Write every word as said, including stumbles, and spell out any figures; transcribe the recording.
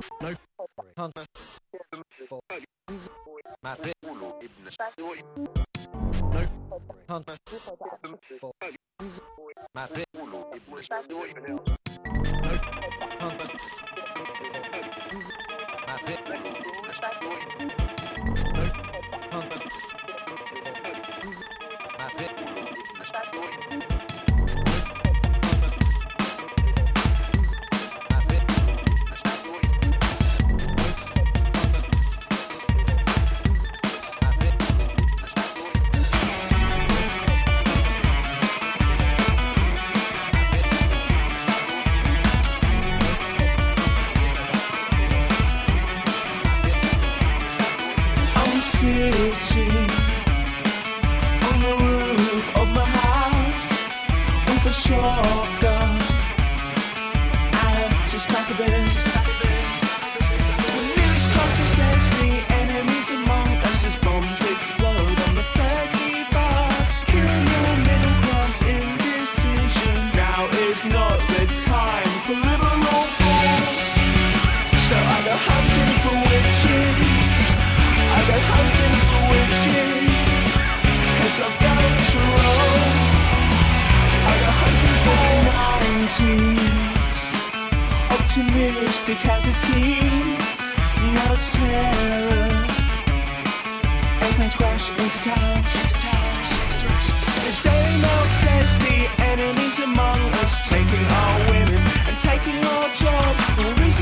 No. Hunter. Matt. No. Hunter. Matt. No. Hunter. Sitting on the roof of my house with a shotgun and a six pack of beers. The newscaster says the enemy's among us as bombs explode on the thirty bus. Kill your middle class indecision. Now is not the time for liberal war. So I go hunting for witches. I go hunting for witches, heads are going to roll. I go hunting for nineties, optimistic as a teen. Now it's terror, airplanes crash into towns. The Daily Mail says the enemy's among us, taking our women and taking our jobs. The reason